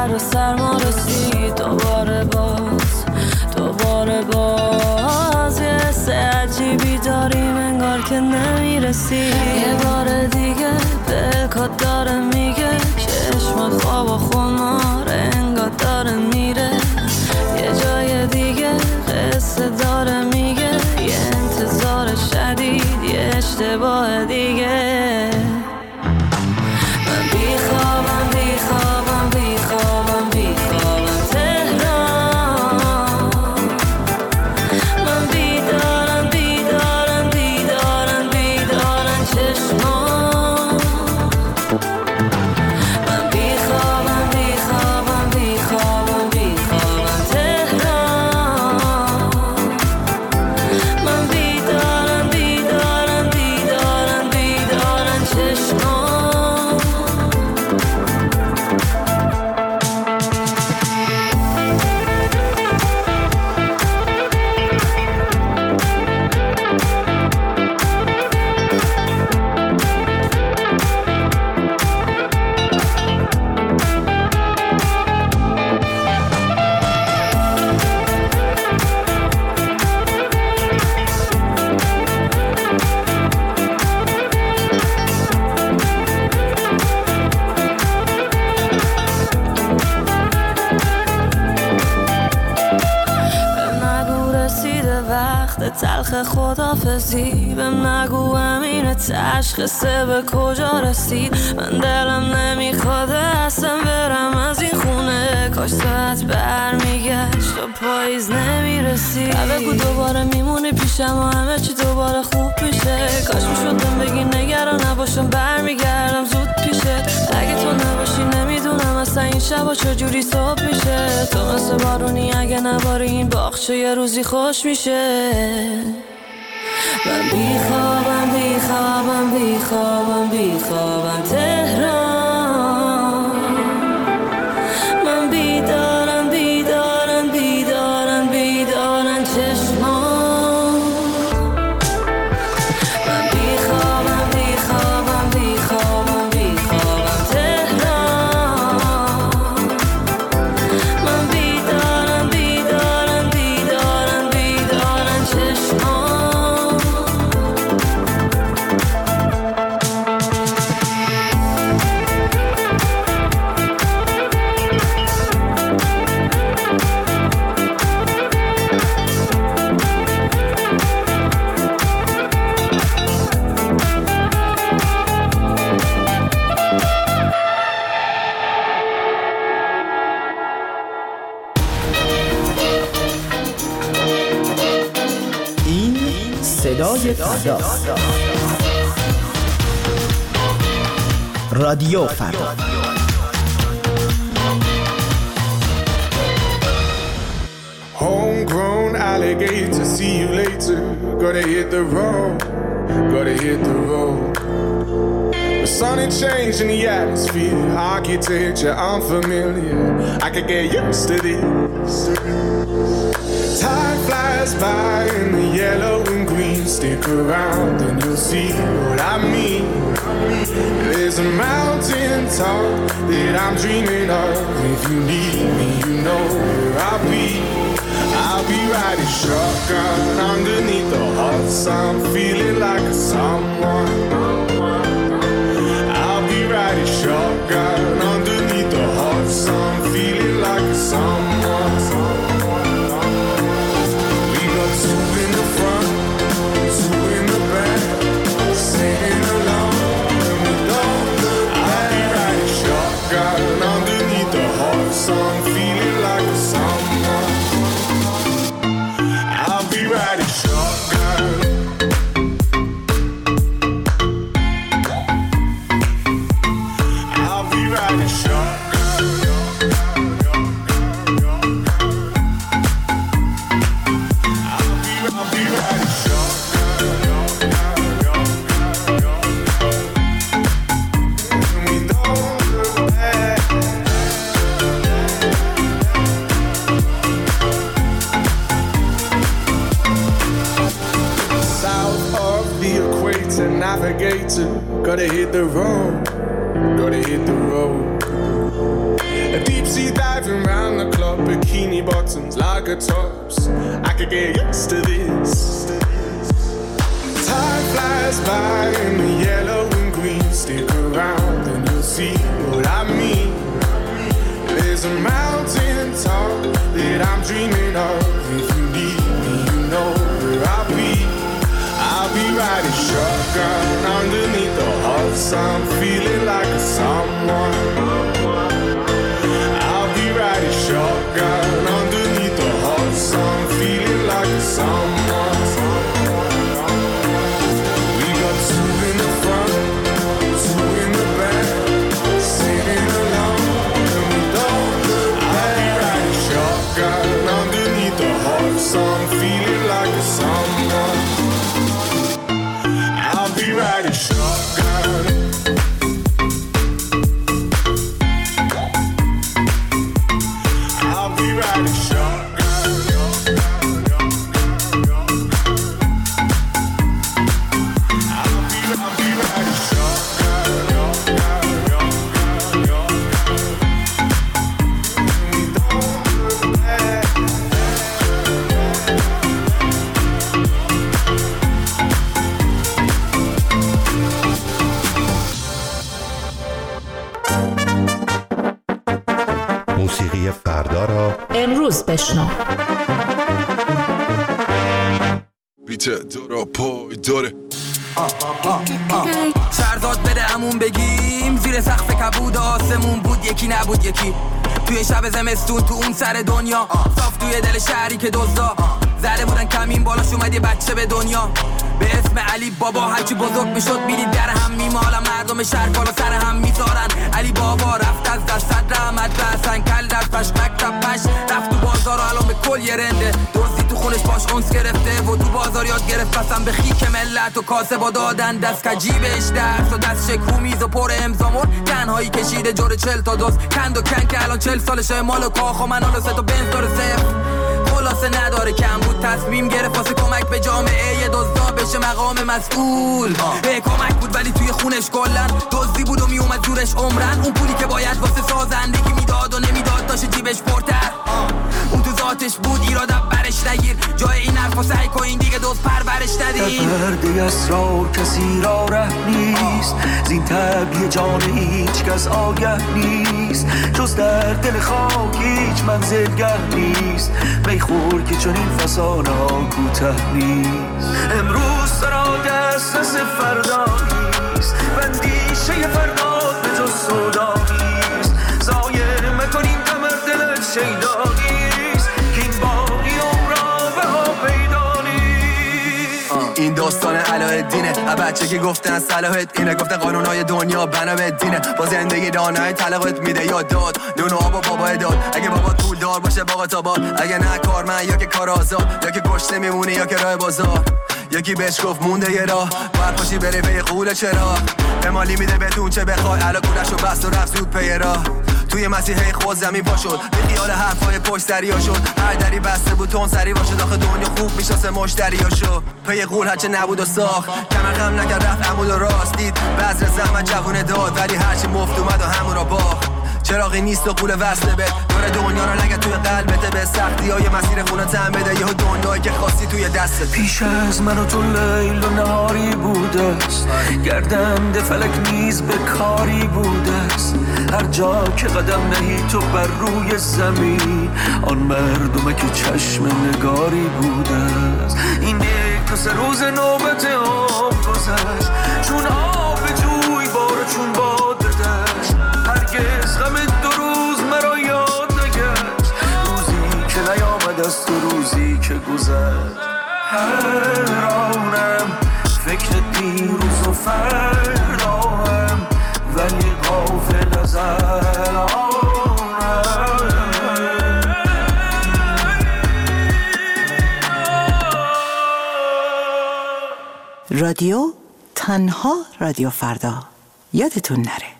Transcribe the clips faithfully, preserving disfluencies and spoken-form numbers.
سر سرما رسید. دوباره باز دوباره باز یه حس عجیبی داریم انگار که نمیرسی. یه بار دیگه پلکات داره میگه چشمات خواب و خمار انگار داره میره. یه جای دیگه قصه داره میگه یه انتظار شدید یه اشتباه دیگه. من بیخوابم بیخوابم بیخوابم بیخوابم تهران. من بیدارم بیدارم بیدارم بیدارم چشمان. من بیخوابم بیخوابم بیخوابم بیخوابم تهران. من بیدارم بیدارم بیدارم بیدارم چشمان. تلخ خدافزی بهم نگو امین تشخیصه به کجا رسید. من دلم نمیخواد اصلا برم از این خونه. کاش ساعت برمیگشت و پاییز نمیرسید. بگو دوباره میمونی پیشم و همه چی دوباره خوب میشه. کاش میشدم بگی نگران نباشم برمیگردم زود پیشه. اگه تو نباشی نمیدونم اصلا این شبا چجوری صبح میشه. تو مثل بارونی اگه نباری این باغچه یه روزی خوش میشه. من بیخوابم بیخوابم بیخوابم بیخوابم تهران. من بیدارم بیدارم بیدارم بیدارم چشمان. من بیخوابم بیخوابم بیخوابم بیخوابم تهران. من بیدارم بیدارم بیدارم بیدارم چشمان. صدای فردا، رادیو فردا. Homegrown alligator, see you later. Gotta hit the road, gotta hit the road. The sun ain't changing the atmosphere, architecture unfamiliar. I could get used to this. Time flies by in the yellow and green. Stick around and you'll see what I mean. There's a mountain top that I'm dreaming of. If you need me, you know where I'll be. I'll be riding shotgun underneath the hot sun, feeling like a someone. I'll be riding shotgun underneath the hot sun, feeling like a someone. We got two in the front, two in the back, singing along, and we don't look back. I'll be riding shotgun underneath the hot sun, feeling like a someone. I'll be riding shotgun. I'll be riding shotgun. I'll be, I'll be riding shotgun. And we don't look back. South of the equator, navigator, gotta hit the road, gotta hit the road. A deep sea dive. many buttons like a tops. I could get used to this. Time flies by in the yellow and green. Stick around and you'll see what I mean. There's a mountain top that I'm dreaming of. If you need me, you know where I'll be. I'll be riding shotgun underneath the hot sun, feeling like a someone. I'll be riding shotgun underneath the hot sun, feeling like a someone. We got two in the front, two in the back, sitting alone, and we don't look back. I'll be riding shotgun underneath the hot sun, feeling like a someone. I'll be riding shotgun. I'll be riding shotgun. I'll be, I'll be riding موسیقی فردا را امروز بشنو. بیت دارا پای داره سرداد بده همون بگیم زیر سقف کبود آسمون بود یکی نبود یکی توی شب زمستون تو اون سر دنیا صاف توی دل شهری که دزدا زده بودن کمین بالاش اومد یه بچه به دنیا به اسم علی بابا هرچی بزرگ میشد میدید در هم میمالن مردم شهر بالا سر هم میذارن علی بابا رفت از دست رحمت رسن کل در پش مکتب پش رفت تو بازار و الان به کل یه رنده دوزی تو خونش باش اونس گرفته و تو بازار یاد گرفت قسم به خیک ملت و کاسه با دادن دست کجیبش درس و دست شکو میز و پر امزامون تنهایی کشیده جور چل تا دوست کند و کن که الان چل سالشه مال و کاخ و من حالا سه تا بنز داره صفر خلاصه نداره کم بود تصمیم گرفت واسه کمک به جامعه یه دزدا بشه مقام مسئول به کمک بود ولی توی خونش کلن دزدی بود و میومد جورش عمرن اون پولی که باید واسه سازندگی میداد و نمیداد داشت جیبش پرتر اون تو ذاتش بود ایراد برش نگیر جای این حرفا سعی کن این دیگه دوست پرورش ندید پرده اسرار کسی را ره نیست زین طبیع جان هیچ کس آگه نیست جز در دل خاک هیچ منزلگه نیست میخور که چون این فسانه ها کوته نیست امروز سرا دسترس فردا نیست بندیشه فردا به جز سودا نیست ضایع مکنیم کمر دلت شیدا نیست که این باقی عمرا به ها پیدا نیست این داستان علاءالدینه بچه که گفتن صلاحت اینه گفتن قانونهای دنیا بنا به دینه با زندگی دانای طلاقت میده یا داد دون و آب و بابا داد اگه بابا پول دار باشه باقا تا باد اگه نه کارمند یا که کار آزاد یا که گشته میمونه یا که راه بازار یکی بهش گفت مونده یه راه باید پاشی بری پی قول چرا امالی میده بهتون چه بخوای علا کولش رو بست و رفت زود پی راه توی مسیحه خود زمین پا شد به خیال حرفای پشت دریا شد هر دری بسته بود تون سری باشه داخل دنیا خوب میشناسه مشتریا شو پی قول هرچه نبود و ساخت کمر خم نکرد رفت عمود و راست دید بذر زحمت جوونه داد ولی هرچی مفت اومد و همون را باخت چراغی نیست و قول وصله بد دور دنیا رو نگه توی قلبته به سختی های مسیر خونه تن بده یه دنیایی که خواستی توی دستت پیش از من و تو لیل و نهاری بوده است گردنده فلک نیز به کاری بوده است هر جا که قدم نهی تو بر روی زمین آن مردمه که چشم نگاری بوده است این یک تا سه روز نوبت آب گذشت چون آب جوی بار چون باد دشت هرگز غم دو روز مرا یاد نگشت روزی که نیامد از تو روزی که گذشت حیرانم فکر دیروز و فرداهم ولی غافل از الانم رادیو تنها رادیو فردا یادتون نره.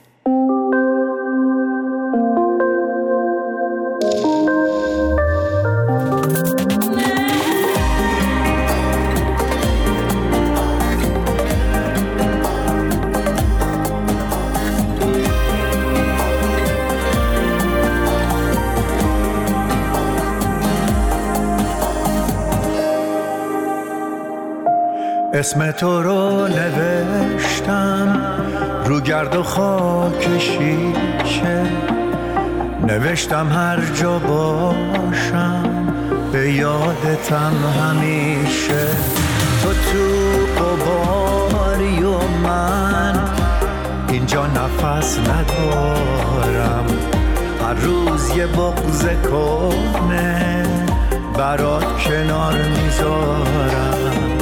اسم تو رو نوشتم رو گرد و خاک شیشه، نوشتم هر جا باشم به یادتم همیشه. تو تو قباری و من اینجا نفس ندارم، هر روز یه بغض کنه برات کنار میذارم.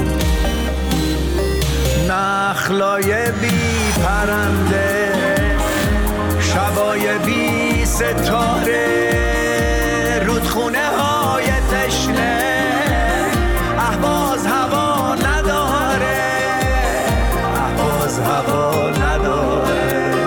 نخلای بی پرنده، شبای بی ستاره، رودخونه های تشنه، اهواز هوا نداره، اهواز هوا نداره.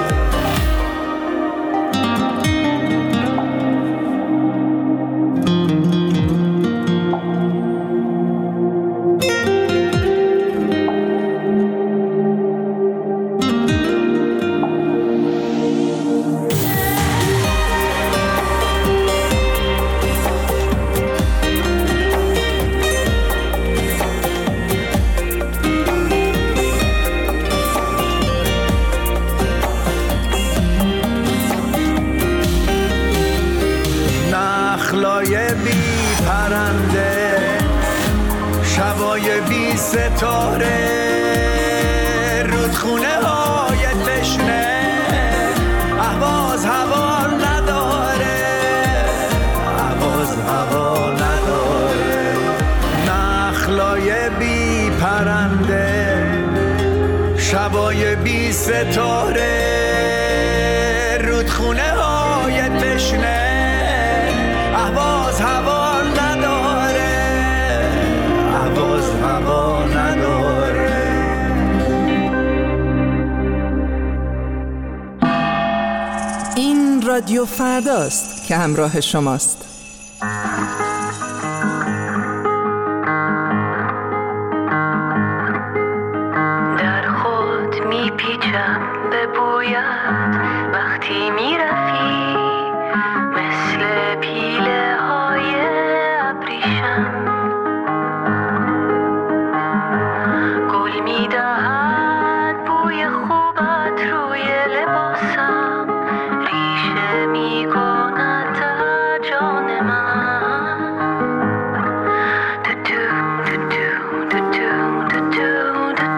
شبای بی ستاره، رودخونه های تشنه، اهواز هوا نداره، اهواز هوا نداره. نخلای بی پرنده، شبای بی ستاره، رودخونه های تشنه، اهواز هوا هوا نداره. این رادیو فرداست که همراه شماست. در خود میپیچم به بویت وقتی میرفی، مثل پیله های ابریشم میدهد بوی خوبت روی لباسم، ریشه میکند در جان من. دو دو دو دو دو دو دو دو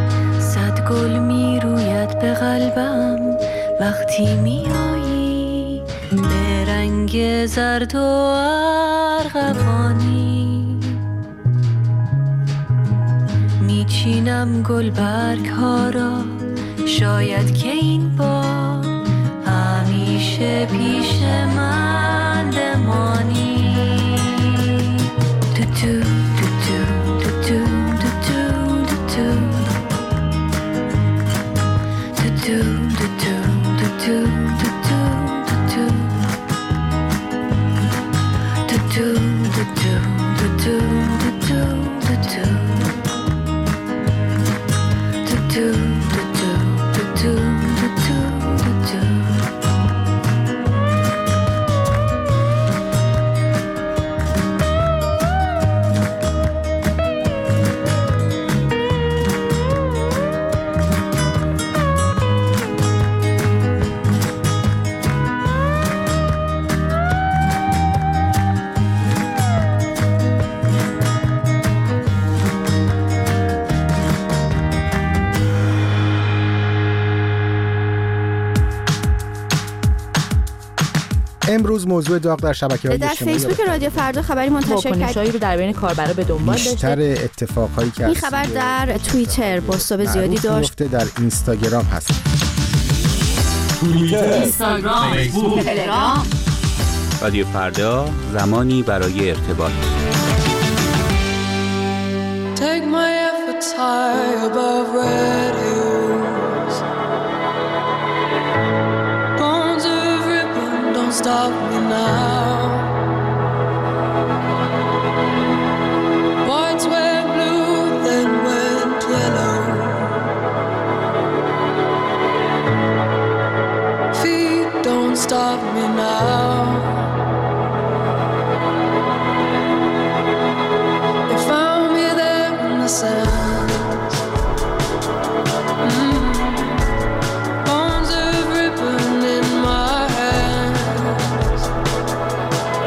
گل می روید به قلبم وقتی می آیی. به رنگ زرد و ارغوانی میچینم گلبرگ ها را، شاید که این بار همیشه پیش من بمانی. تو تو تو تو تو تو تو تو تو تو امروز موضوع داغ در شبکه‌های اجتماعی در فیسبوک رادیو فردا خبری منتشر کرد. واکنش‌هایی رو در بین کاربرا به دنبال داشته. بیشتر اتفاقایی که این خبر در توییتر بازتاب زیادی داشت. در اینستاگرام هست. توییتر، اینستاگرام، فیسبوک، تلگرام. رادیو فردا، زمانی برای ارتباط. Take my efforts high above red hills. Bones of ribbon, don't stop me now. Whites were blue, then went yellow. Feet, don't stop me now. They found me there in the sand. Mm. Bones of ribbon in my hands.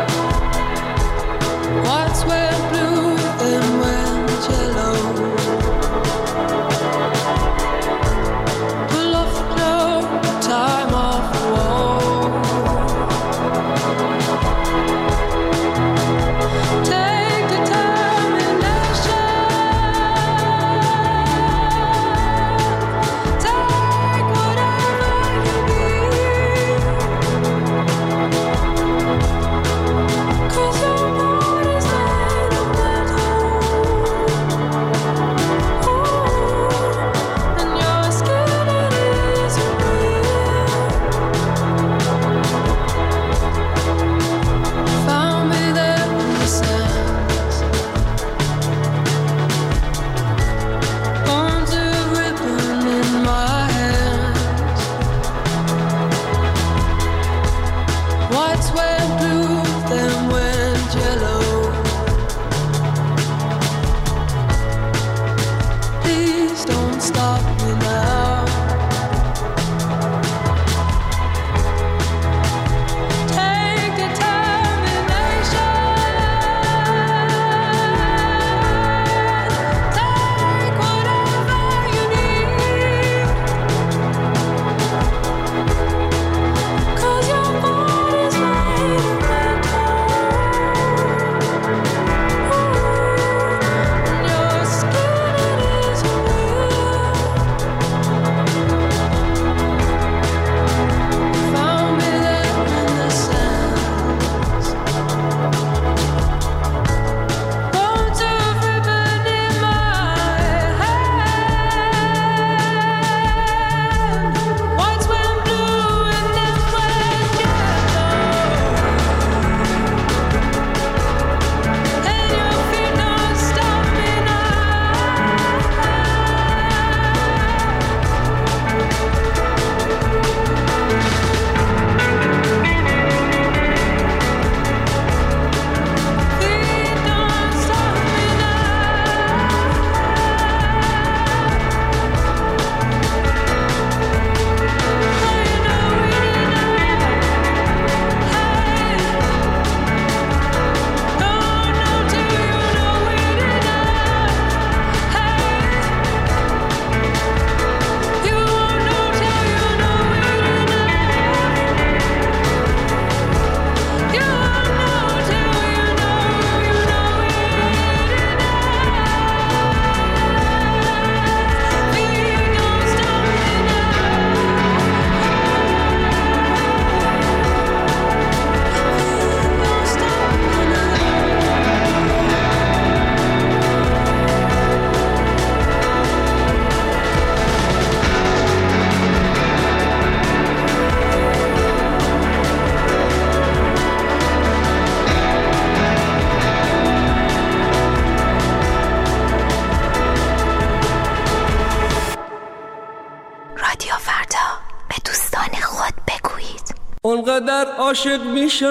رادیو فردا به دوستان خود بگویید. اونقدر عاشق میشم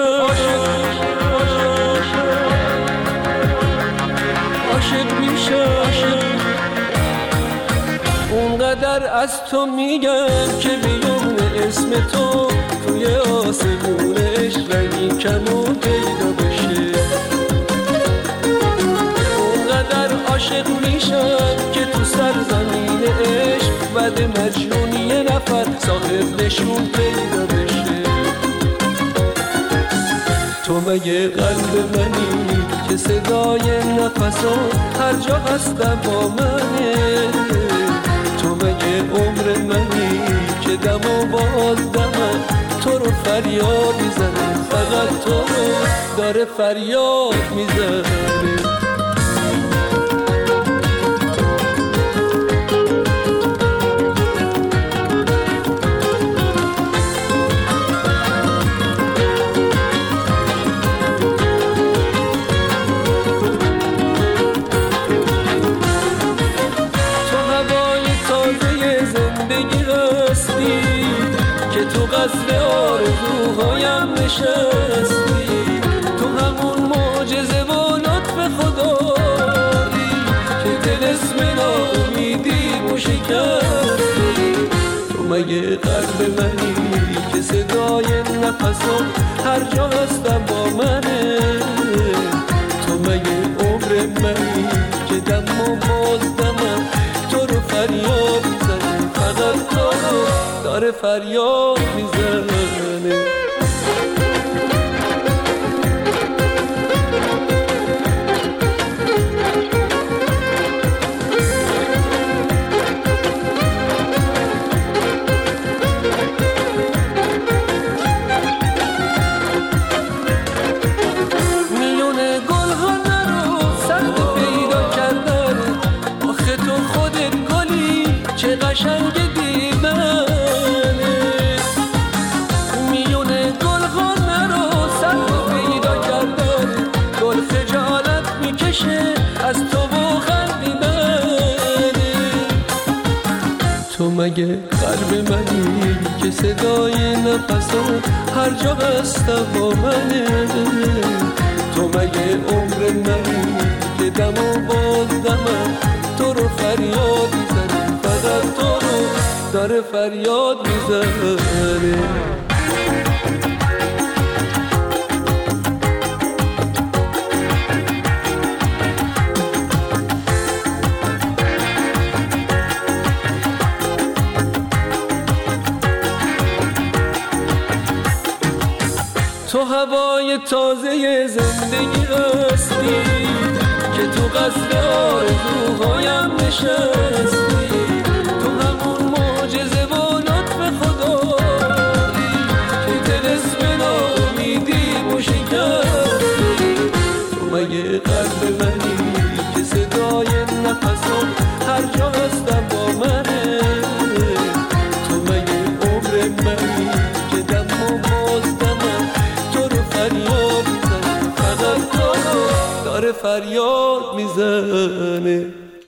عاشق میشم اونقدر از تو میگم که بیام اسم تو توی آسمونش رنگی کمون پیدا بشه. اونقدر عاشق میشم که تو سرزمین عشق بعد مجنون یه نفر صاحب نشون پیدا بشه. تو مگه قلب منی که صدای نفسات هر جا هستم با منه؟ تو مگه عمر منی که دم و باز دمم تو رو فریاد میزنه، فقط تو رو داره فریاد میزنه. قصر آرزوهایم نشستی، تو همون معجزه و لطف خدایی که دل اسم ناامیدی و شکستی. تو مگه قلب منی که صدای نفسم هر جا هستم با منه؟ تو مگه عمر منی که دم و باز دمم تو رو فریاد میزنه، فقط تو رو داره فریاد میزنه. میونه گل ها نرو سخت پیدا کردن، آخه تو خودت گلی چه قشنگ دیدن. از تو و خندیدن تو مگه قلب منی که صدای نفسم هر جا هستم با منه؟ تو مگه عمر منی که دم و باز دمم تو رو فریاد میزنه، فقط تو رو داره فریاد میزنه. تو هوای تازه زندگی هستی که تو قصر آرزوهایم نشستی، تو همون معجزه و لطف خدایی که دل اسم ناامیدی و شکستی. تو مگه قلب منی که صدای نفسم هر جا هستم با منه؟ تو مگه عمر منی که دم و باز دمم فریاد میزنه، فقط تو رو داره فریاد میزنه.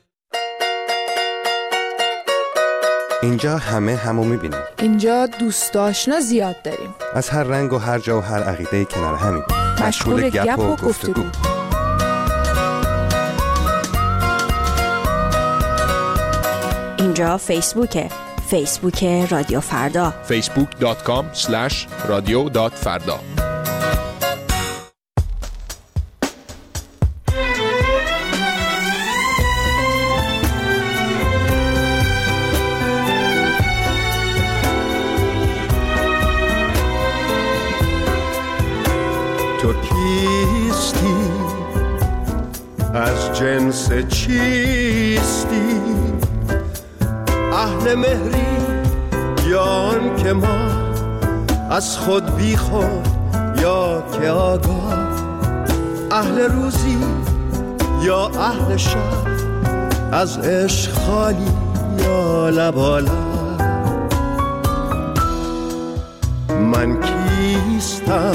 اینجا همه همو میبینیم. اینجا دوست آشنا زیاد داریم، از هر رنگ و هر جا و هر عقیده کنار همین، مشغول گپ و گفتگو. اینجا فیسبوکه، فیسبوک رادیو فردا، فیسبوک دات کام اسلش رادیو دات فردا. تو کیستی؟ از جنس چیستی؟ اهل مهری یا آن که ما از خود بی خود یا که آگاه؟ اهل روزی یا اهل شب؟ از عشق خالی یا لبالا؟ من کیستم؟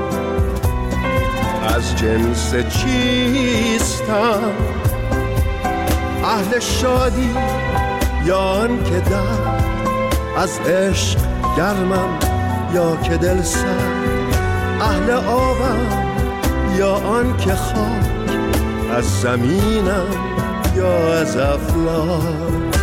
از جنس چیستم؟ اهل شادی یا آن که در از عشق گرمم یا که دل سرد، اهل آبم یا آن که خاک، از زمینم یا از افلاک.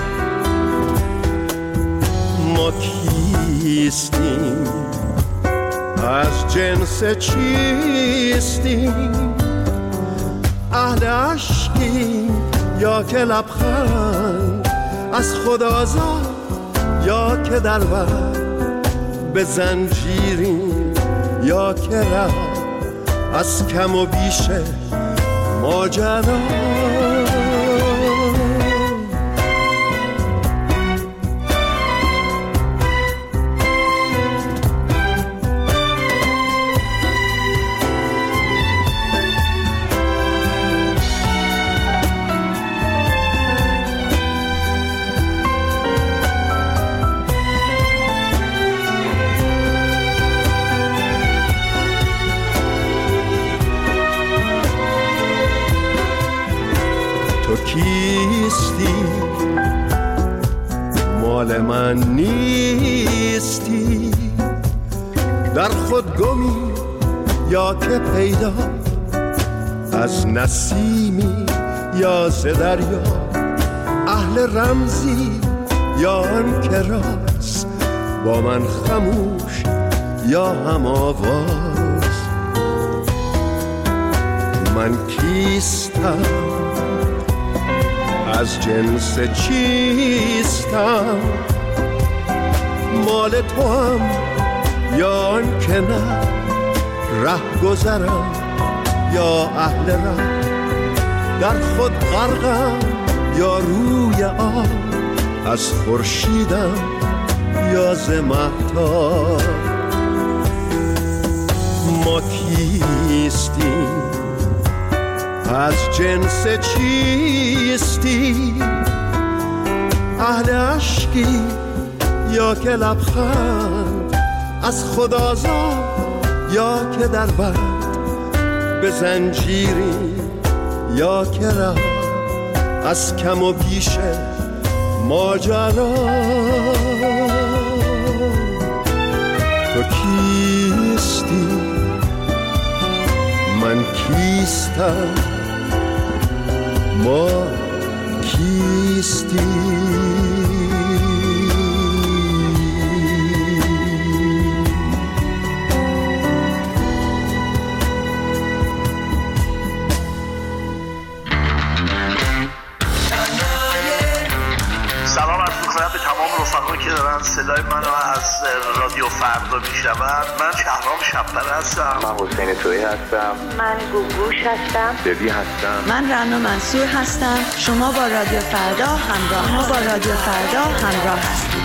ما کیستیم، از جنس چیستیم، اهل عشقیم یا که لبخند، از خدازاد یا که در بر، به زنجیریم یا که رفت از کم و بیش ماجرا. کیستی مال من نیستی، در خود گمی یا که پیدا، از نسیمی یا ز دریا، اهل رمزی یا آن که راست، با من خموش یا هم آواز. من کیستم، از جنس چیستم، مال تو هم یا آن که نه، ره گذرم یا اهل ره، در خود غرقم یا روی آب، از خورشیدم یا ز مهتاب. ما کیستیم، از جنس چیستی، اهل عشقی یا که لبخند، از خدازاد یا که در بند، به زنجیری یا که ره از کم و بیش ماجرا. تو کیستی، من کیستم، ما کیستی. سلام عرض می‌کنم به تمام رفقا که دارن صدای منو از رادیو فردا میشنون. من شهرام شب‌بر هستم. من حسین تویی هستم. من گوگوش هستم. دبی هستم. من رنا منصور هستم. شما با رادیو فردا همراه ما با رادیو فردا همراه هستید.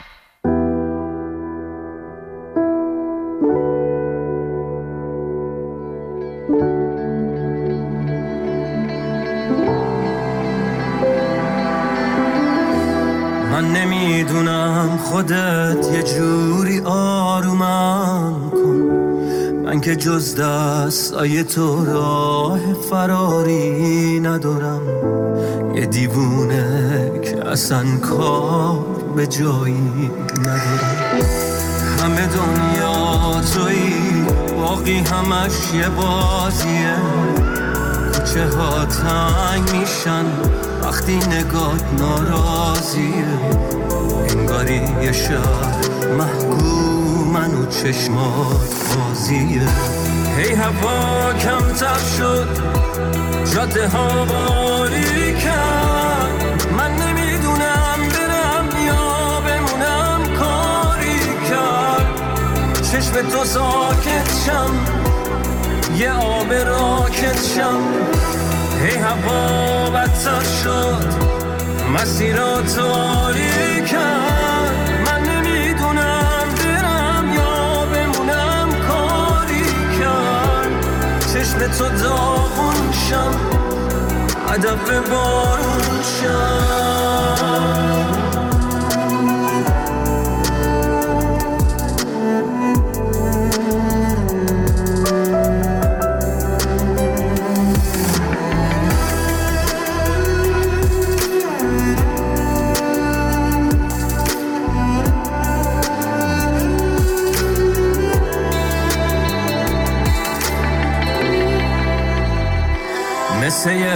من نمیدونم خودت یه جوری آرومم کن، من که جز دستای تو راه فراری ندارم. یه دیوونه که اصلا کار به جایی ندارم. همه دنیا تویی، باقی همش یه بازیه. کوچه ها تنگ میشن وقتی نگات ناراضیه. انگاری یه شهر محکومن و چشمات بازیه. هی هوا کمتر شد، جاده ها باریکن. من نمیدونم برم یا بمونم، کاری کرد چشم تو ساکت شم، یه آب راکت شم. هی هوا بدتر شد، مسیرات تاریکن. من نمیدونم برم یا بمونم، کاری کرد چشم تو داغون شم، هدف بارون شم.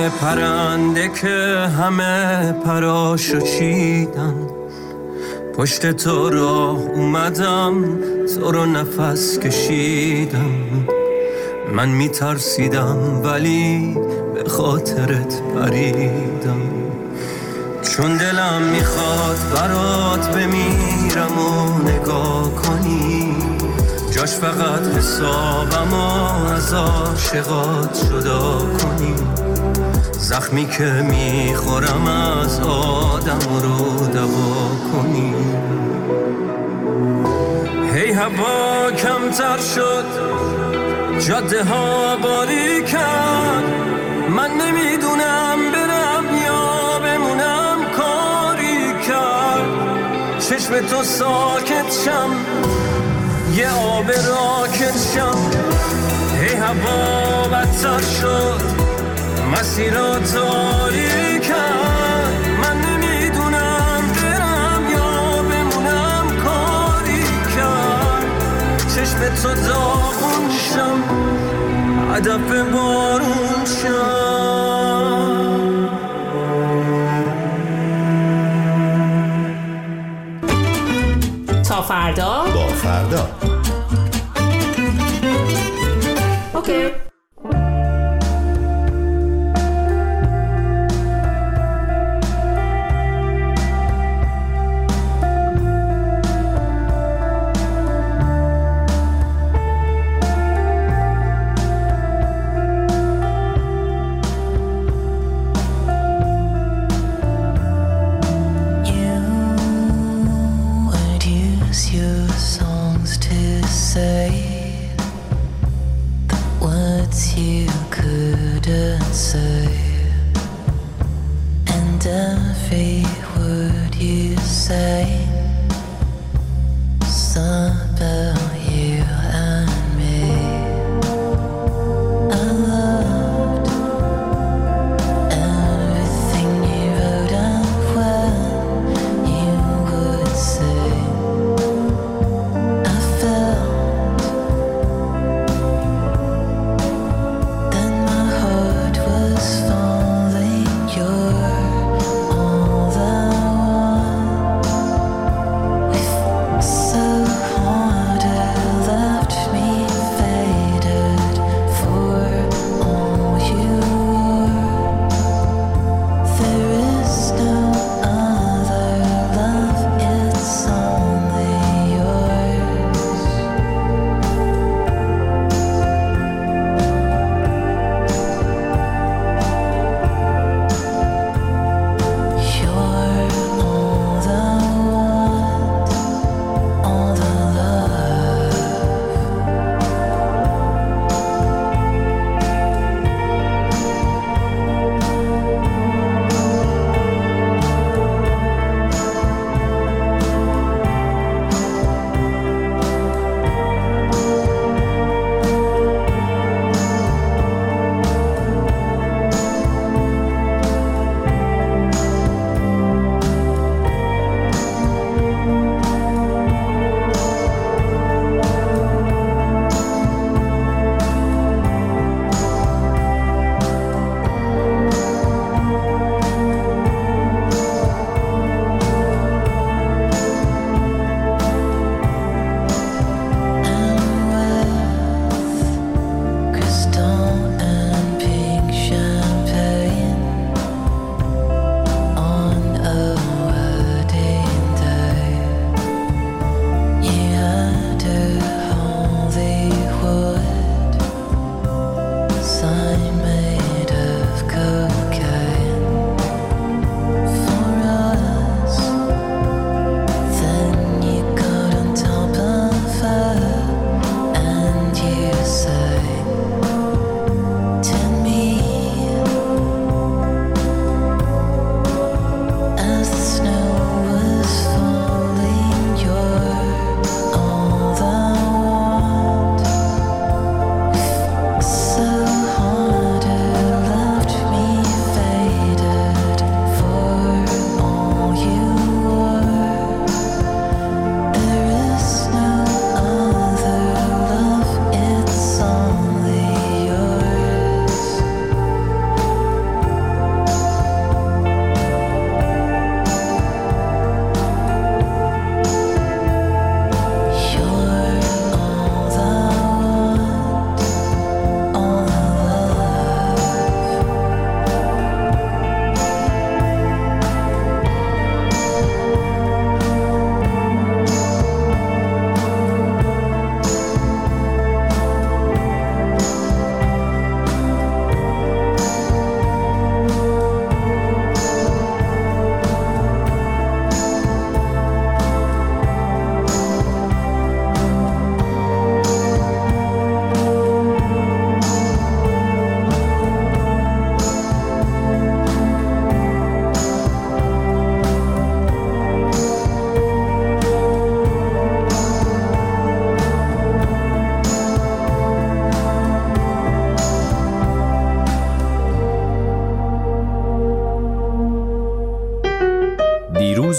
پرنده که همه پراشو چیدن، پشت تو راه اومدم تو رو نفس کشیدم. من میترسیدم ولی به خاطرت پریدم، چون دلم میخواد برات بمیرم و نگاه کنی، جاش فقط حسابم و از عاشقات جدا کنی. زخمی که میخورم از آدم رو دوا کنی. هی هوا کمتر شد، جاده ها باری کرد، من نمیدونم برم یا بمونم، کاری کرد چشم تو ساکت شم، یه آب راکت شم. هی هوا بدتر شد، مسیرات تاری کرد، من نمیدونم برم یا بمونم، کاری کرد چشم تو داغون شم، هدف بارون شم. تا فردا با فردا. اوکی.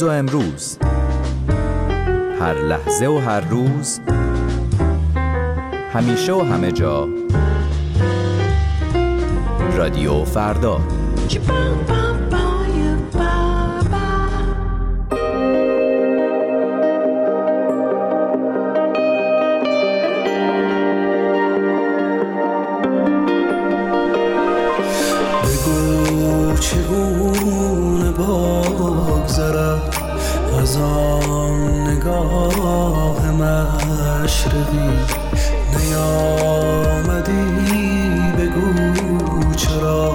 و امروز، هر لحظه و هر روز، همیشه و همه جا، رادیو فردا. بگو چگونه بگذرد از آن نگاه مشرقی، نیامدی بگو چرا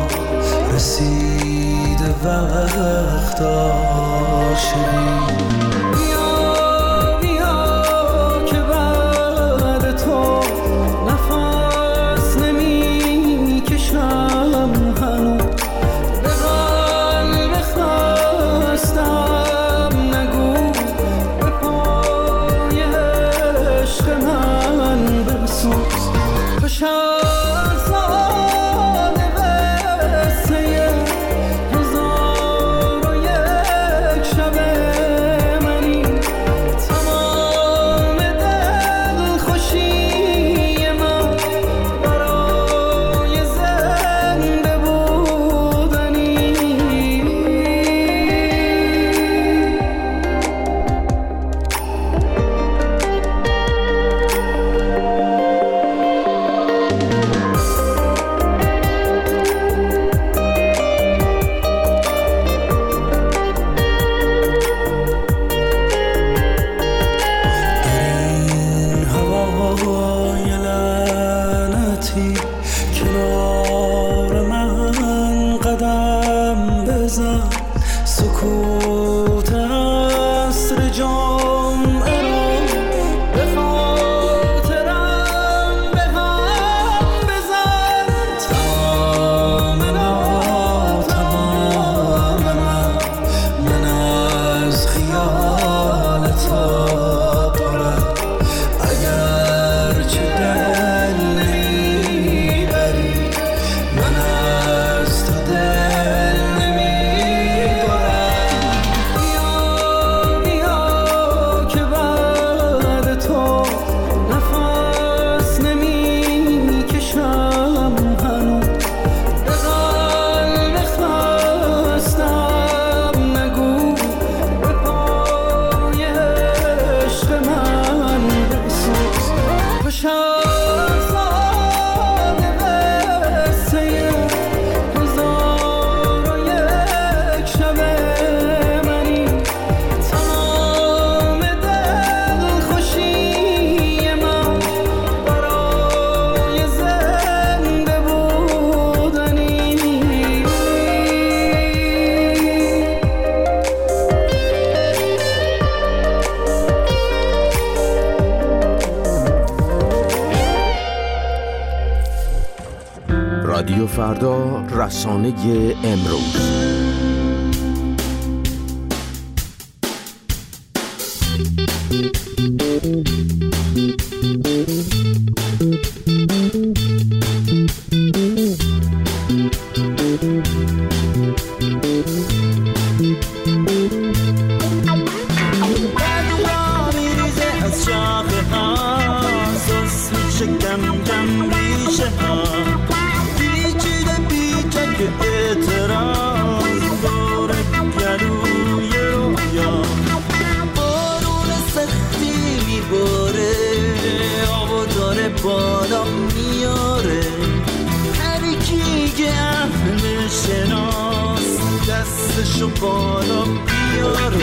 رسید وقت عاشقی. بیا بیا که بعد تو نفس نمی کشم هنوز، به قلب خستم نگو به پای عشق من بسوز. رادیو فردا، رسانه امروز. بالا میاره هر کی که اهل شناس دستشو بالا بیاره.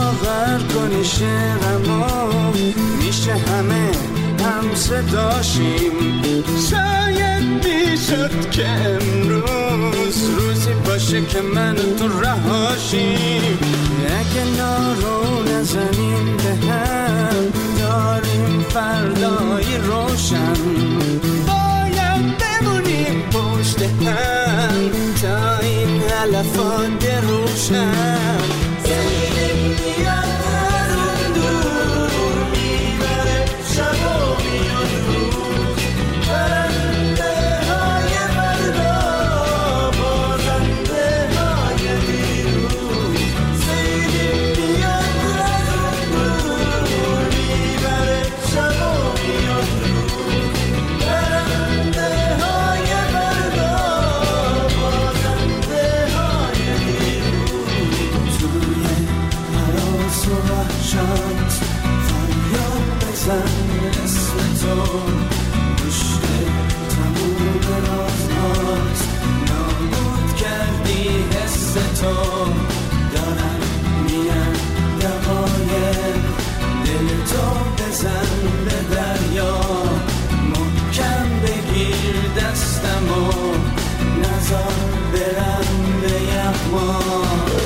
لاغر کنی شعرمو میشه همه هم صداشیم. شاید میشد که امروز روزی باشه که من تو رهاشیم. اگه نارو نزنیم به هم داریم فردایی روشن. باید بمونیم پشت هم تا این علفات روشن. زمین میاد از اون دور میبره شب و میاد روز. پرنده های فردا بازنده های دیروز. زمین میاد از اون دور میبره شب و میاد روز. پرنده های فردا بازنده های دیروز. توی حراس و وحشت فریاد بزن اسم تو. پشت تموم رازهات نابود کردی حس تو. دارن میان دقایق دل تو بزن به دریا. محکم بگیر دستمو نزار برم به یغما.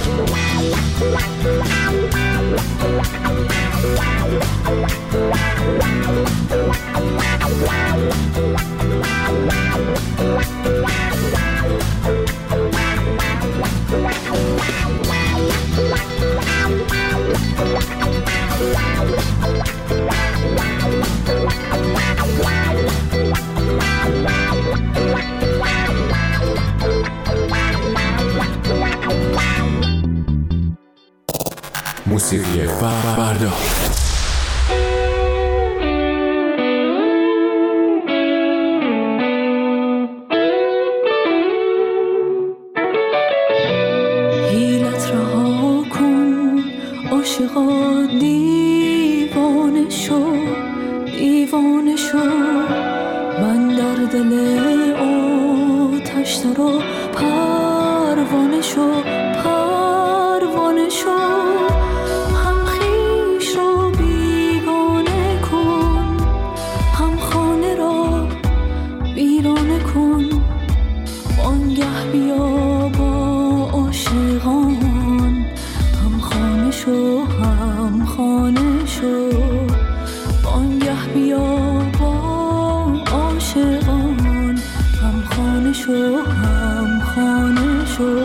موسیقی فردا. حیلت رها کن عاشقا دیوانه شو دیوانه شو. من در دل آتش درا پروانه شو پروانه شو. هم خویش را بیگانه کن هم خانه را ویرانه کن. وانگه بیا با عاشقان هم خانه شو هم خانه شو. وانگه بیا با عاشقان هم خانه شو هم خانه شو.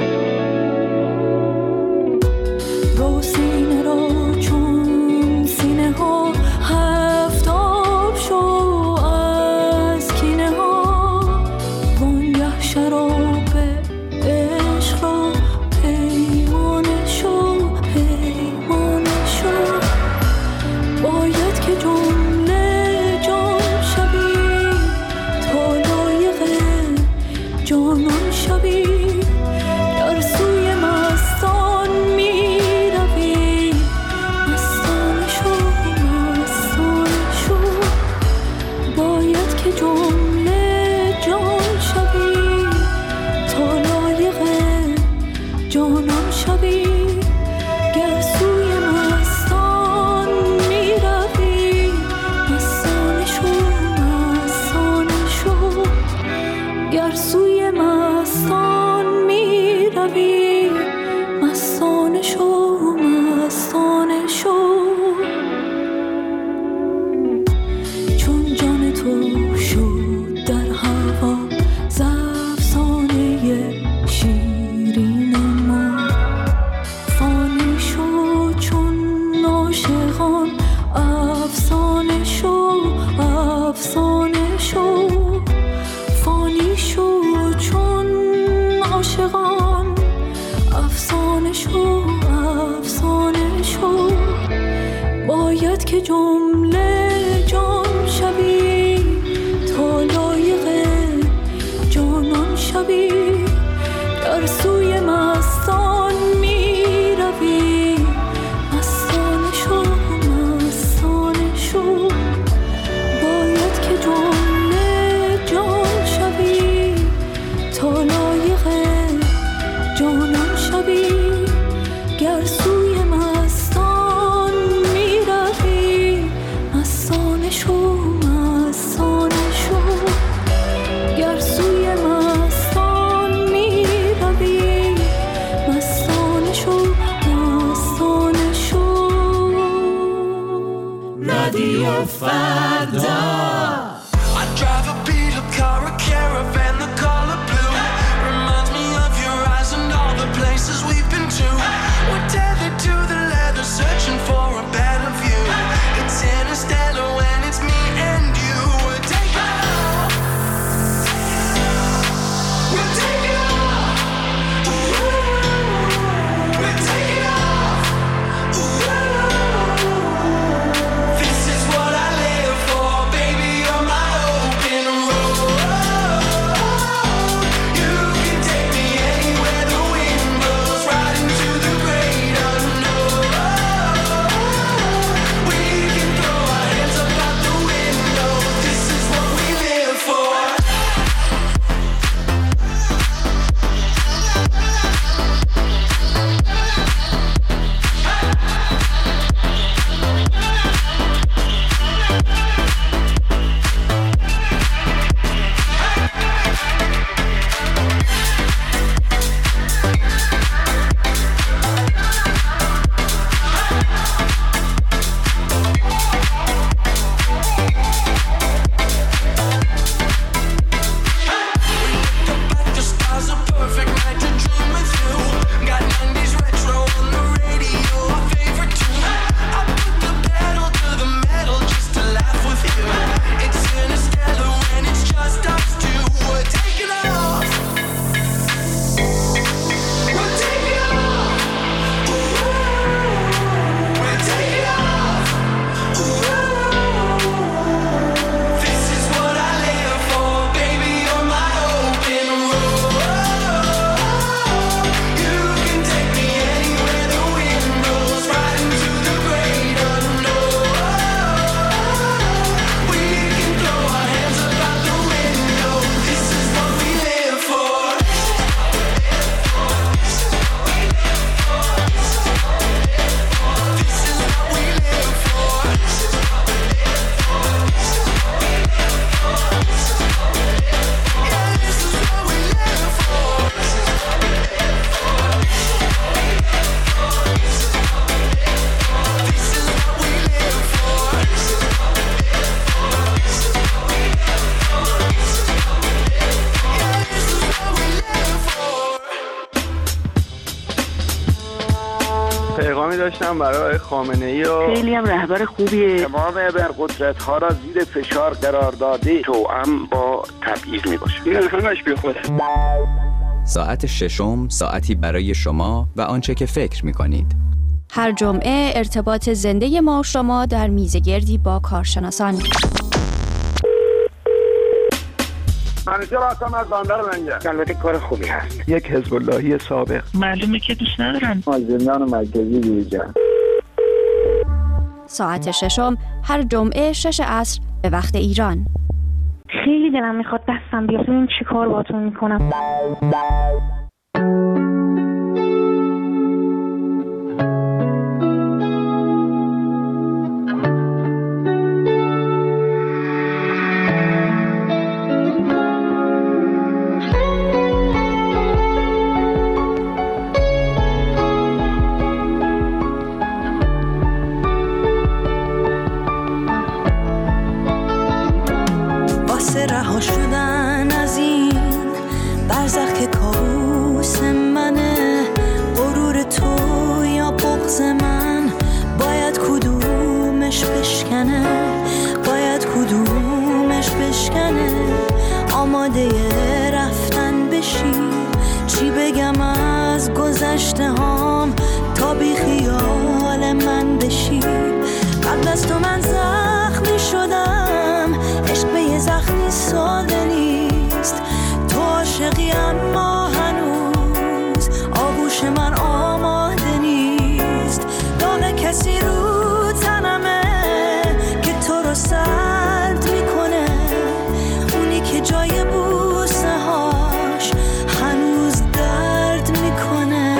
رو سینه را چون سینه ها هفتاب شو از کینه ها. وانگه شراب عشق را پیمانه شو پیمانه شو. باید که جمله جان شوی تا لایق جانان شوی. در سوی مستان می روی مستانه شو مستانه شو. باید که جمله جان شوی تا لایق جانان شوی. گر سوی مستان می روی مستانه شو مستانه شو. گر سوی مستان می روی مستانه شو مستانه شو. چون جان تو شد در هوا ز افسانه شیرین ما. فانی شو چون عاشقان افسانه شو افسانه شو. فانی شو چون عاشقان افسانه شو افسانه شو. باید که جمله جان شوی تا لایق جانان شوی. در سوی مستان می روی مستانه شو مستانه شو. باید که جمله جان شوی تا لایق جانان شوی. گر سوی مستان رادیو فردا. I drive a beat up car, a caravan, the color blue reminds me of your eyes and all the places we've been to. We're tethered to the leather, searching for a better view. It's interstellar when it's me and you. We're taking off. We're taking off. Ooh. We're taking off. Ooh. This is what I live for, baby. You're my open road. You can take me anywhere the wind blows, right into the great unknown. We can throw our hands up out the window. This is what we live for. The stars are perfect, night to dream with you. Got nineties retro on the radio, our favorite tune. I put the pedal to the metal just to laugh with you. It's interstellar when it's just us two. We're taking off. We're taking off. Ooh. We're taking off. Ooh. This is what I live for, baby. You're my open road. You can take me anywhere the wind blows, right into the great unknown. We can throw our hands up out the window. This is what we live for. This is what we live for. This is what we live for. This is what we live for. This is what we live for. This is what we live for. Yeah, this is what we live for. This is what we live for. This is what we live for. This is what we live for. This is what we live for. This is what we live for. This is what we live for. This is what we live for. Yeah, this is what we live for. پیغامی داشتم برای خامنه ای و خیلی هم رهبر خوبیه. تمام ابرقدرت ها را زیر فشار قرار داده توأم با تبعیض می باشه. این همش بی خوده. ساعت ششم ساعتی برای شما و آنچه که فکر می کنید. هر جمعه ارتباط زنده ما و شما در میزگردی با کارشناسان. منیجر هستم از بندر منگه. البته کار خوبی هست. یک حزب اللهی سابق. معلومه که دوست ندارن. از زندان مرکزی دیجا. ساعت ششم هر جمعه شش عصر به وقت ایران. خیلی دلم میخواد دستم بیاد ببینم چی کار باهاتون میکنم. واسه رها شدن از این برزخ که کابوس منه، غرور تو یا بغض من، باید کدومش بشکنه، باید کدومش بشکنه. آماده رفتن بشی، چی بگم از گذشته هام تا بی خیال من بشی. قبل از تو من زخمی شدم، عشق به یه زخمی ساده نیست. تو عاشقی اما هنوز آغوش من آماده نیست. داغ کسی رو تنمه که تو رو سرد میکنه، اونی که جای بوسه هاش هنوز درد میکنه.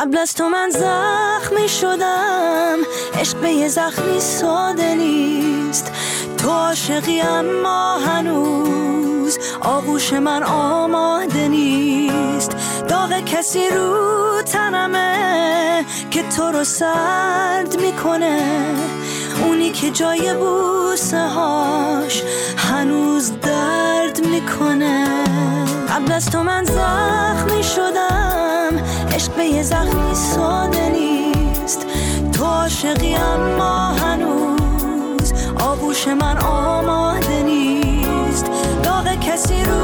قبل از تو من زخمی شدم، عشق به یه زخمی ساده نیست. تو عاشقی اما هنوز آغوش من آماده نیست. داغ کسی رو تنمه که تو رو سرد میکنه، اونی که جای بوسه هاش هنوز درد میکنه. قبل از تو من زخمی شدم، عشق به یه زخمی ساده نیست. تو عاشقی اما هنوز آغوش من آماده نیست. داغ کسی رو